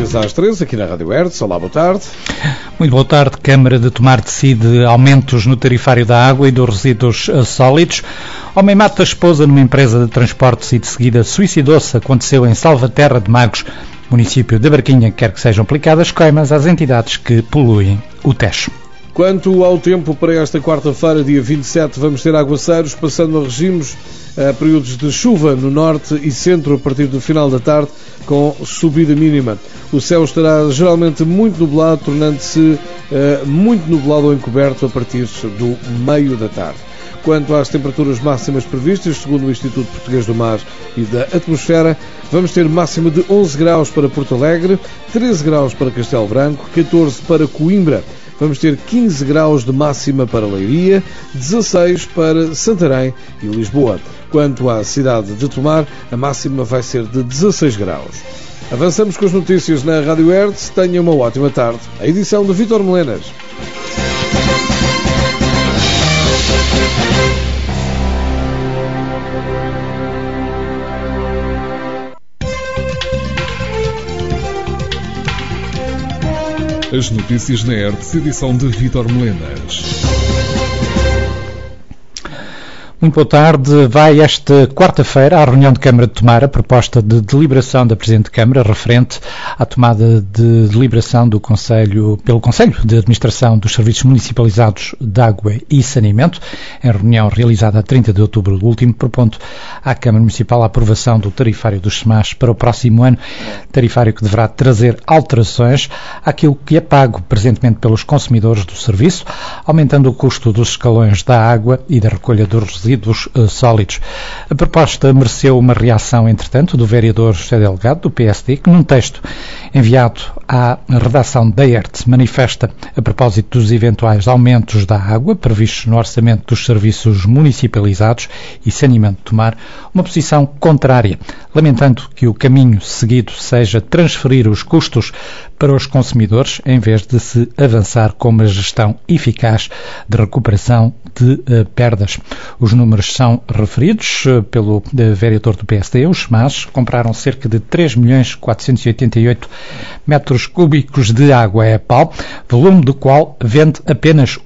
notícias às 13 aqui na Rádio Hertz. Olá, boa tarde. Muito boa tarde. Câmara de Tomar decide aumentos no tarifário da água e dos resíduos sólidos. Homem mata a esposa numa empresa de transportes e de seguida suicidou-se. Aconteceu em Salvaterra de Magos, município de Barquinha. Quer que sejam aplicadas coimas às entidades que poluem o Tejo. Quanto ao tempo para esta quarta-feira, dia 27, vamos ter aguaceiros, passando a regimes a períodos de chuva no norte e centro a partir do final da tarde, com subida mínima. O céu estará geralmente muito nublado, tornando-se muito nublado ou encoberto a partir do meio da tarde. Quanto às temperaturas máximas previstas, segundo o Instituto Português do Mar e da Atmosfera, vamos ter máxima de 11 graus para Porto Alegre, 13 graus para Castelo Branco, 14 para Coimbra. Vamos ter 15 graus de máxima para Leiria, 16 para Santarém e Lisboa. Quanto à cidade de Tomar, a máxima vai ser de 16 graus. Avançamos com as notícias na Rádio Hertz. Tenha uma ótima tarde. A edição de Vítor Melenas. As notícias na Hertz, edição de Vítor Melenas. Muito boa tarde. Vai esta quarta-feira à reunião de Câmara de Tomar a proposta de deliberação da Presidente de Câmara referente à tomada de deliberação do pelo Conselho de Administração dos Serviços Municipalizados de Água e Saneamento, em reunião realizada a 30 de outubro do último, propondo à Câmara Municipal a aprovação do tarifário dos SMAS para o próximo ano, tarifário que deverá trazer alterações àquilo que é pago presentemente pelos consumidores do serviço, aumentando o custo dos escalões da água e da recolha dos resíduos sólidos. A proposta mereceu uma reação, entretanto, do vereador José Delgado, do PSD, que num texto enviado à redação da Hertz manifesta, a propósito dos eventuais aumentos da água previstos no orçamento dos serviços municipalizados e saneamento de Tomar, uma posição contrária, lamentando que o caminho seguido seja transferir os custos para os consumidores, em vez de se avançar com uma gestão eficaz de recuperação de perdas. Os números são referidos pelo vereador do PSD. Os SMAS compraram cerca de 3.488 metros cúbicos de água a EPAL, volume do qual vende apenas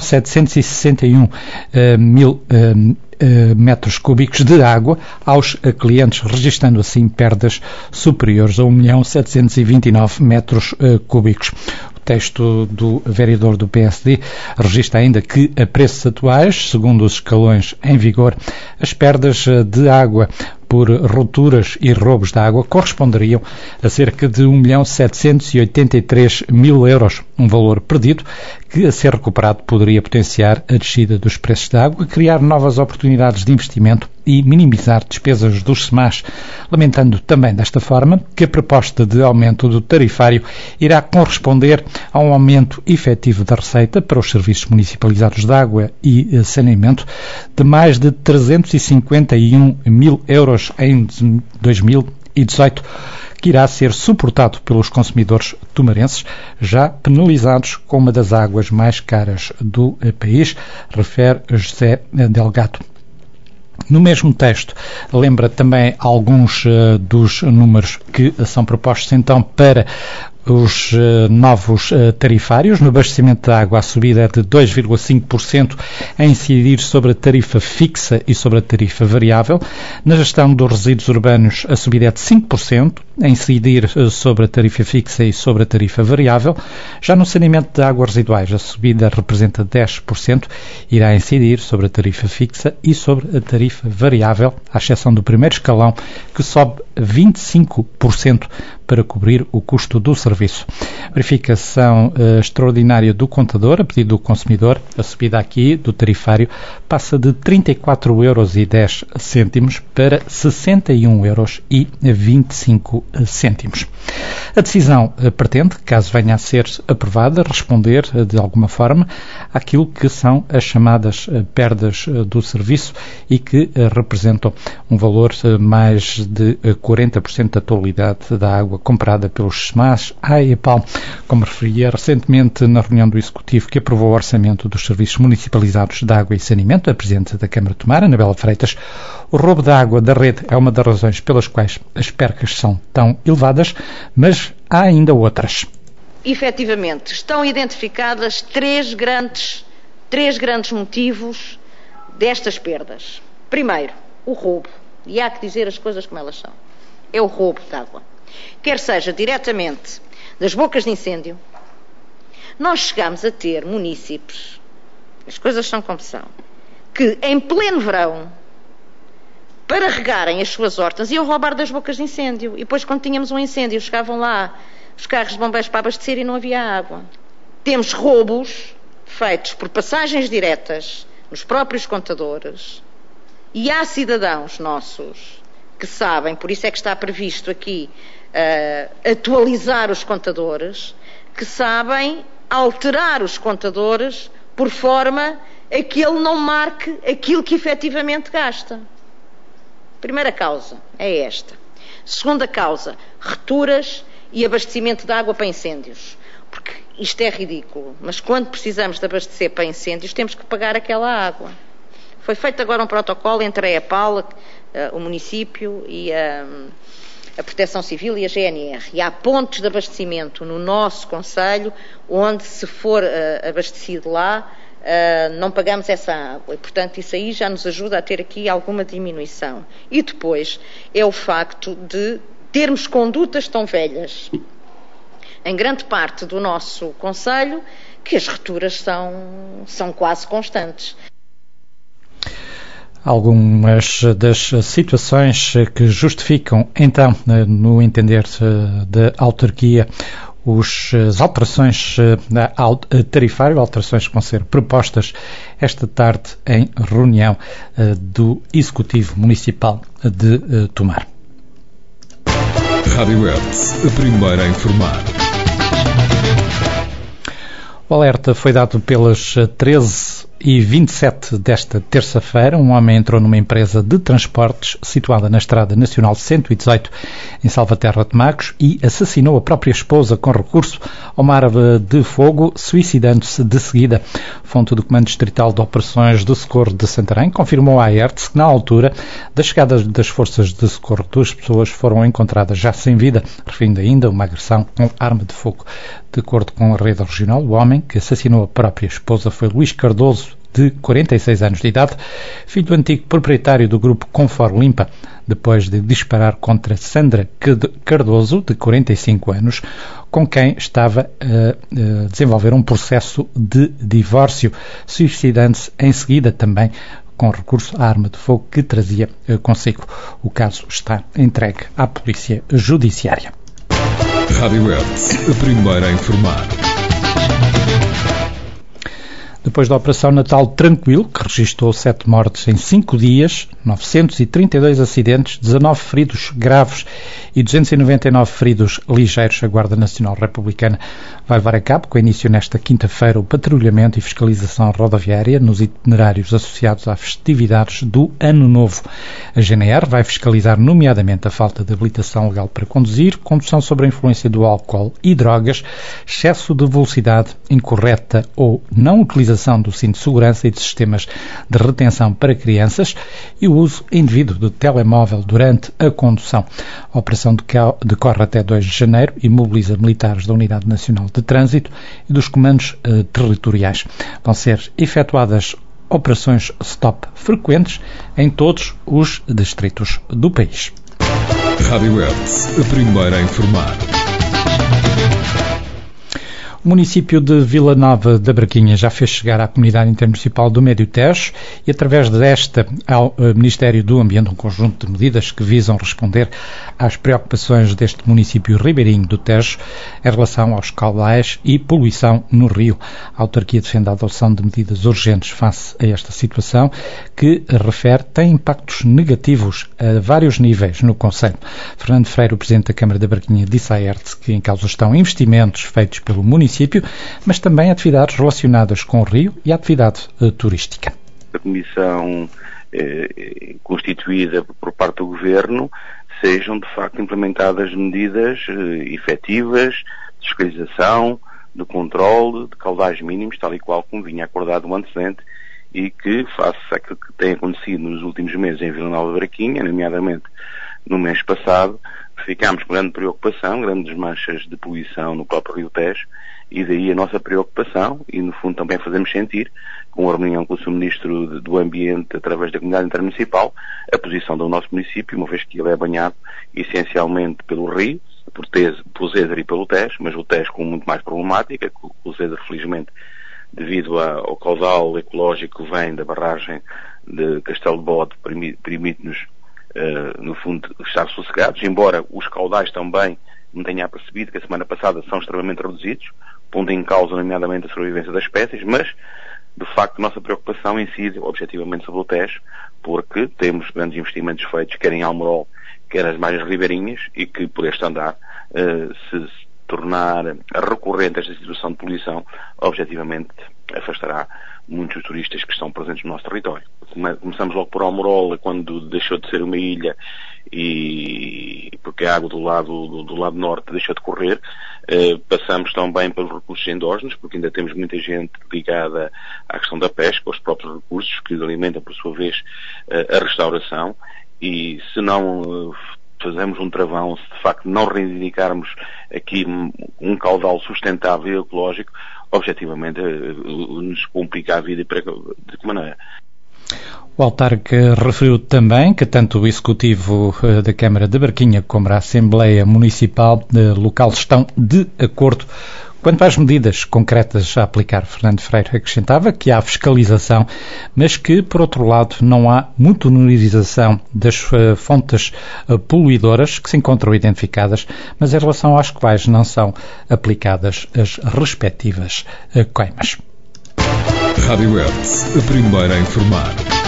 1.761.000 metros cúbicos de água aos clientes, registrando assim perdas superiores a 1.729 metros cúbicos. O texto do vereador do PSD registra ainda que, a preços atuais, segundo os escalões em vigor, as perdas de água por rupturas e roubos de água corresponderiam a cerca de 1.783.000 euros, um valor perdido que, a ser recuperado, poderia potenciar a descida dos preços da água, criar novas oportunidades de investimento e minimizar despesas dos SMAS, lamentando também desta forma que a proposta de aumento do tarifário irá corresponder a um aumento efetivo da receita para os serviços municipalizados de água e saneamento de mais de 351.000 euros em 2018, que irá ser suportado pelos consumidores tomarenses, já penalizados com uma das águas mais caras do país, refere José Delgado. No mesmo texto, lembra também alguns dos números que são propostos então para os novos tarifários. No abastecimento de água, a subida é de 2,5% a incidir sobre a tarifa fixa e sobre a tarifa variável. Na gestão dos resíduos urbanos, a subida é de 5%, a incidir sobre a tarifa fixa e sobre a tarifa variável. Já no saneamento de águas residuais, a subida representa 10%, irá incidir sobre a tarifa fixa e sobre a tarifa variável, à exceção do primeiro escalão, que sobe 25% para cobrir o custo do serviço. Verificação extraordinária do contador, a pedido do consumidor. A subida aqui do tarifário passa de 34,10 euros para 61,25 euros. A decisão pretende, caso venha a ser aprovada, responder de alguma forma àquilo que são as chamadas perdas do serviço e que representam um valor mais de 40% da totalidade da água comprada pelos SMAS à EPAL, como referia recentemente na reunião do Executivo que aprovou o orçamento dos serviços municipalizados de água e saneamento, a Presidente da Câmara de Tomar, Anabela Freitas. O roubo da água da rede é uma das razões pelas quais as percas são tão elevadas, mas há ainda outras. Efetivamente, estão identificadas três grandes motivos destas perdas. Primeiro, o roubo. E há que dizer as coisas como elas são. É o roubo de água. Quer seja diretamente das bocas de incêndio. Nós chegamos a ter munícipes, as coisas são como são, que em pleno verão, para regarem as suas hortas, iam roubar das bocas de incêndio. E depois, quando tínhamos um incêndio, chegavam lá os carros de bombeiros para abastecer e não havia água. Temos roubos feitos por passagens diretas nos próprios contadores. E há cidadãos nossos que sabem, por isso é que está previsto aqui atualizar os contadores, que sabem alterar os contadores por forma a que ele não marque aquilo que efetivamente gasta. Primeira causa é esta. Segunda causa, returas e abastecimento de água para incêndios. Porque isto é ridículo, mas quando precisamos de abastecer para incêndios, temos que pagar aquela água. Foi feito agora um protocolo entre a EPAL, o município e a Proteção Civil e a GNR. E há pontos de abastecimento no nosso concelho onde, se for abastecido lá, não pagamos essa água. E, portanto, isso aí já nos ajuda a ter aqui alguma diminuição. E depois é o facto de termos condutas tão velhas, em grande parte do nosso concelho, que as returas são quase constantes. Algumas das situações que justificam, então, no entender da autarquia, as alterações tarifárias, alterações que vão ser propostas esta tarde em reunião do Executivo Municipal de Tomar. Rádio Hertz, a primeira a informar. O alerta foi dado pelas 13h27 desta terça-feira. Um homem entrou numa empresa de transportes situada na Estrada Nacional 118, em Salvaterra de Magos, e assassinou a própria esposa com recurso a uma arma de fogo, suicidando-se de seguida. Fonte do Comando Distrital de Operações de Socorro de Santarém confirmou à Hertz que, na altura da chegada das forças de socorro, 2 pessoas foram encontradas já sem vida, referindo ainda uma agressão com arma de fogo. De acordo com a rede regional, o homem que assassinou a própria esposa foi Luís Cardoso, de 46 anos de idade, filho do antigo proprietário do grupo Confor Limpa, depois de disparar contra Sandra Cardoso, de 45 anos, com quem estava a desenvolver um processo de divórcio, suicidando-se em seguida também com recurso à arma de fogo que trazia consigo. O caso está entregue à Polícia Judiciária. Rádio Hertz, a primeira a informar. Depois da Operação Natal Tranquilo, que registrou 7 mortes em 5 dias, 932 acidentes, 19 feridos graves e 299 feridos ligeiros, a Guarda Nacional Republicana vai levar a cabo, com início nesta quinta-feira, o patrulhamento e fiscalização rodoviária nos itinerários associados às festividades do Ano Novo. A GNR vai fiscalizar nomeadamente a falta de habilitação legal para conduzir, condução sob a influência do álcool e drogas, excesso de velocidade incorreta ou não utilização do cinto de segurança e de sistemas de retenção para crianças e o uso indevido do telemóvel durante a condução. A operação decorre até 2 de janeiro e mobiliza militares da Unidade Nacional de Trânsito e dos comandos territoriais. Vão ser efetuadas operações stop frequentes em todos os distritos do país. Rádio Hertz, a primeira a informar. O município de Vila Nova da Braquinha já fez chegar à Comunidade Intermunicipal do Médio Tejo e, através desta, ao Ministério do Ambiente, um conjunto de medidas que visam responder às preocupações deste município ribeirinho do Tejo em relação aos caudais e poluição no rio. A autarquia defende a adoção de medidas urgentes face a esta situação, que, refere, tem impactos negativos a vários níveis no concelho. Fernando Freire, o Presidente da Câmara da Braquinha, disse à Hertz que em causa estão investimentos feitos pelo município, mas também atividades relacionadas com o rio e a atividade turística. A comissão constituída por parte do Governo sejam de facto implementadas medidas efetivas de fiscalização, de controle, de caudais mínimos, tal e qual como vinha acordado o antecedente, e que, face àquilo que tem acontecido nos últimos meses em Vila Nova da Braquinha, nomeadamente no mês passado, ficámos com grande preocupação, grandes manchas de poluição no próprio Rio Tejo, e daí a nossa preocupação, e no fundo também fazemos sentir, com a reunião com o Sr. Ministro do Ambiente através da Comunidade Intermunicipal, a posição do nosso município, uma vez que ele é banhado essencialmente pelo rio, pelo Zézer e pelo Tejo, mas o Tejo com muito mais problemática, o Zézer felizmente devido ao caudal ecológico que vem da barragem de Castelo de Bode, permite-nos no fundo estar sossegados, embora os caudais também me tenha percebido que a semana passada são extremamente reduzidos, pondo em causa nomeadamente a sobrevivência das espécies, mas de facto a nossa preocupação incide objetivamente sobre o Tejo, porque temos grandes investimentos feitos, quer em Almorol, quer nas margens ribeirinhas, e que por este andar, se tornar recorrente esta situação de poluição, objetivamente afastará muitos turistas que estão presentes no nosso território. Começamos logo por Almorol, quando deixou de ser uma ilha, e porque a água do lado norte deixou de correr. Passamos também pelos recursos endógenos, porque ainda temos muita gente ligada à questão da pesca, aos próprios recursos, que alimentam por sua vez a restauração, e se não fazemos um travão, se de facto não reivindicarmos aqui um caudal sustentável e ecológico, objetivamente nos complica a vida. De que maneira? O autarca referiu também que tanto o Executivo da Câmara de Barquinha como a Assembleia Municipal local estão de acordo quanto às medidas concretas a aplicar. Fernando Freire acrescentava que há fiscalização, mas que, por outro lado, não há monitorização das fontes poluidoras que se encontram identificadas, mas em relação às quais não são aplicadas as respectivas coimas. Rádio Hertz, a primeira a informar.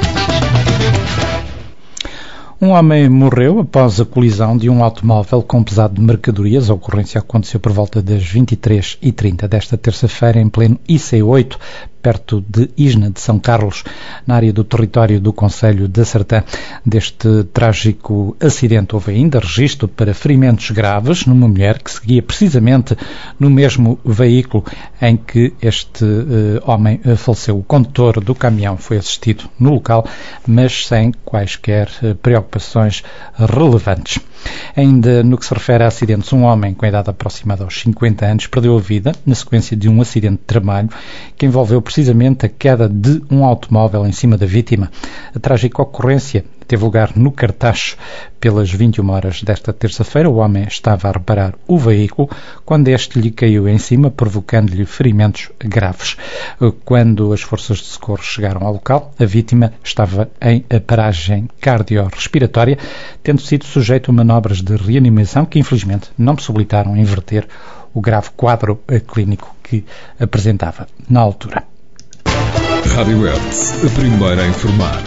Um homem morreu após a colisão de um automóvel com pesado de mercadorias. A ocorrência aconteceu por volta das 23h30 desta terça-feira em pleno IC8, perto de Isna de São Carlos, na área do território do concelho de Sertã. Deste trágico acidente houve ainda registro para ferimentos graves numa mulher que seguia precisamente no mesmo veículo em que este homem faleceu. O condutor do caminhão foi assistido no local, mas sem quaisquer preocupações relevantes. Ainda no que se refere a acidentes, um homem com a idade aproximada aos 50 anos perdeu a vida na sequência de um acidente de trabalho que envolveu precisamente a queda de um automóvel em cima da vítima. A trágica ocorrência teve lugar no Cartacho pelas 21 horas desta terça-feira. O homem estava a reparar o veículo quando este lhe caiu em cima, provocando-lhe ferimentos graves. Quando as forças de socorro chegaram ao local, a vítima estava em paragem cardiorrespiratória, tendo sido sujeito a manobras de reanimação que infelizmente não possibilitaram inverter o grave quadro clínico que apresentava na altura. Rádio Hertz, a primeira a informar.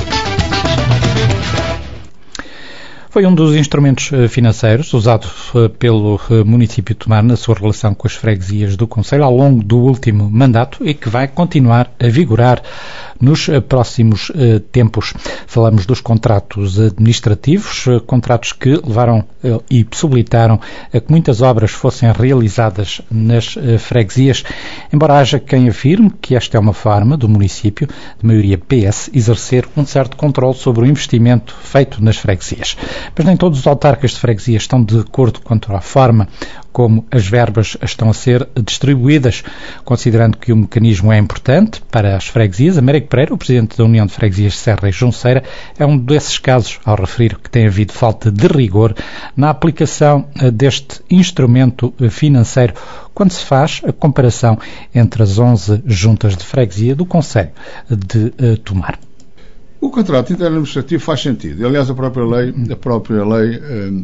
Foi um dos instrumentos financeiros usado pelo município de Tomar na sua relação com as freguesias do concelho ao longo do último mandato e que vai continuar a vigorar nos próximos tempos. Falamos dos contratos administrativos, contratos que levaram e possibilitaram que muitas obras fossem realizadas nas freguesias, embora haja quem afirme que esta é uma forma do município, de maioria PS, exercer um certo controle sobre o investimento feito nas freguesias. Mas nem todos os autarcas de freguesia estão de acordo quanto à forma como as verbas estão a ser distribuídas. Considerando que o mecanismo é importante para as freguesias, Américo Pereira, o presidente da União de Freguesias de Serra e Junceira, é um desses casos ao referir que tem havido falta de rigor na aplicação deste instrumento financeiro quando se faz a comparação entre as 11 juntas de freguesia do concelho de Tomar. O contrato interadministrativo faz sentido. Aliás, a própria lei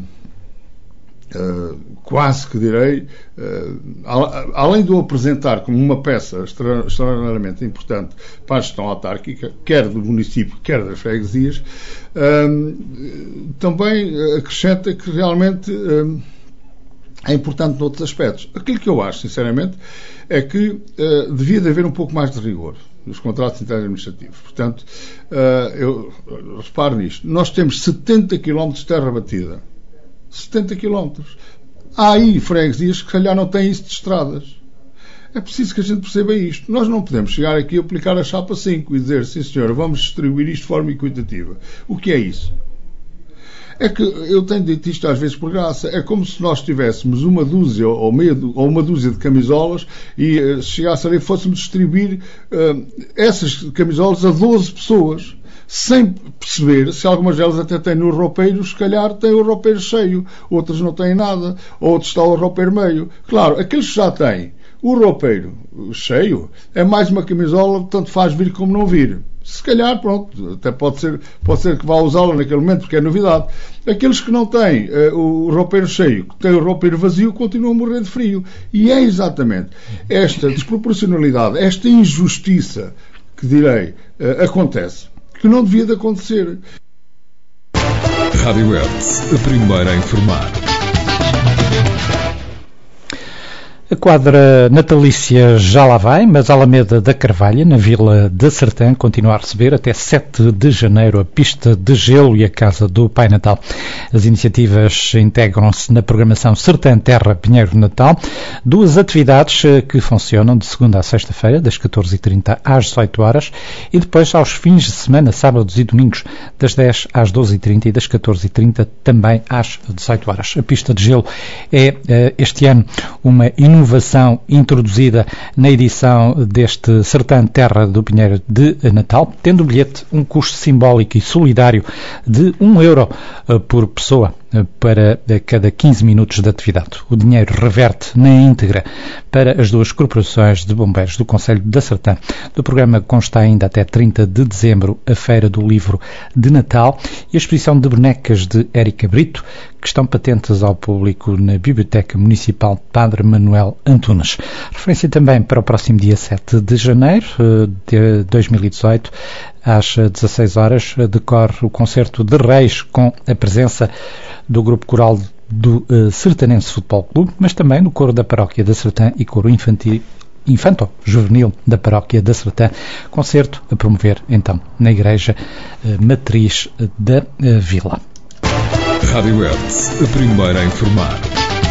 quase que direi, além de o apresentar como uma peça extraordinariamente importante para a gestão autárquica, quer do município, quer das freguesias, também acrescenta que realmente é importante noutros aspectos. Aquilo que eu acho, sinceramente, é que devia de haver um pouco mais de rigor nos contratos interadministrativos. Portanto, eu reparo nisto. Nós temos 70 km de terra batida. 70 km. Há aí freguesias que, se calhar, não têm isso de estradas. É preciso que a gente perceba isto. Nós não podemos chegar aqui a aplicar a chapa 5 e dizer, sim senhor, vamos distribuir isto de forma equitativa. O que é isso? É que eu tenho dito isto às vezes por graça. É como se nós tivéssemos uma dúzia ou uma dúzia de camisolas e chegasse ali e fôssemos distribuir essas camisolas a 12 pessoas, sem perceber se algumas delas até têm no roupeiro, se calhar têm o roupeiro cheio, outras não têm nada, outros está o roupeiro meio. Claro, aqueles que já têm o roupeiro cheio, é mais uma camisola, tanto faz vir como não vir. Se calhar, pronto, até pode ser que vá usá-la naquele momento, porque é novidade. Aqueles que não têm o roupeiro cheio, que têm o roupeiro vazio, continuam a morrer de frio. E é exatamente esta desproporcionalidade, esta injustiça, que direi, acontece, que não devia de acontecer. Rádio Hertz, a primeira a informar. A quadra natalícia já lá vai, mas a Alameda da Carvalha, na Vila da Sertã, continua a receber até 7 de janeiro a pista de gelo e a Casa do Pai Natal. As iniciativas integram-se na programação Sertã Terra Pinheiro Natal, 2 atividades que funcionam de segunda a sexta-feira, das 14h30 às 18 horas, e depois aos fins de semana, sábados e domingos, das 10 às 12h30 e das 14h30 também às 18 horas. A pista de gelo é, este ano, uma inovação introduzida na edição deste Sertã Terra do Pinheiro de Natal, tendo o bilhete um custo simbólico e solidário de €1 por pessoa para cada 15 minutos de atividade. O dinheiro reverte na íntegra para as 2 corporações de bombeiros do Concelho da Sertã. Do programa consta ainda até 30 de dezembro a Feira do Livro de Natal e a exposição de bonecas de Érica Brito, que estão patentes ao público na Biblioteca Municipal Padre Manuel Antunes. Referência também para o próximo dia 7 de janeiro de 2018, às 16 horas, decorre o Concerto de Reis com a presença do grupo coral do Sertanense Futebol Clube, mas também do coro da Paróquia da Sertã e coro infanto-juvenil da Paróquia da Sertã. Concerto a promover, então, na Igreja Matriz da Vila. Rádio Hertz, a primeira a informar.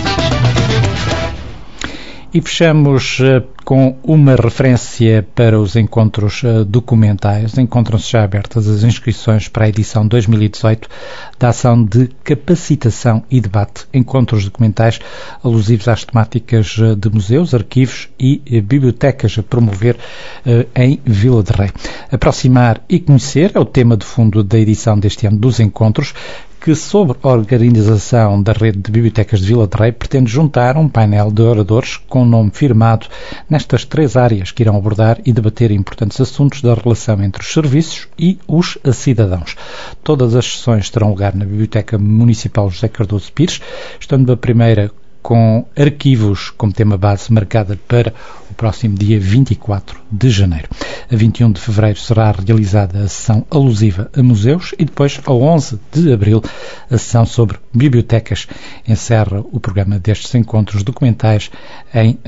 E fechamos com uma referência para os encontros documentais. Encontram-se já abertas as inscrições para a edição 2018 da ação de capacitação e debate. Encontros documentais alusivos às temáticas de museus, arquivos e bibliotecas a promover em Vila de Rei. Aproximar e conhecer é o tema de fundo da edição deste ano dos encontros, que, sobre a organização da rede de bibliotecas de Vila de Rei, pretende juntar um painel de oradores com nome firmado nestas 3 áreas que irão abordar e debater importantes assuntos da relação entre os serviços e os cidadãos. Todas as sessões terão lugar na Biblioteca Municipal José Cardoso Pires, estando a primeira com arquivos como tema base marcada para o próximo dia 24 de janeiro. A 21 de fevereiro será realizada a sessão alusiva a museus e depois, a 11 de abril, a sessão sobre bibliotecas. Encerra o programa destes encontros documentais em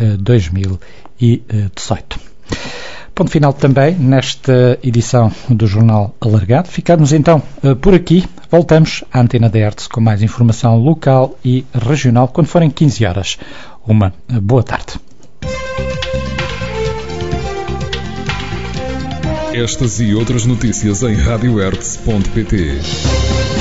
2018. Ponto final também nesta edição do Jornal Alargado. Ficamos então por aqui. Voltamos à Antena da Hertz com mais informação local e regional quando forem 15 horas. Uma boa tarde. Estas e outras notícias em radiohertz.pt.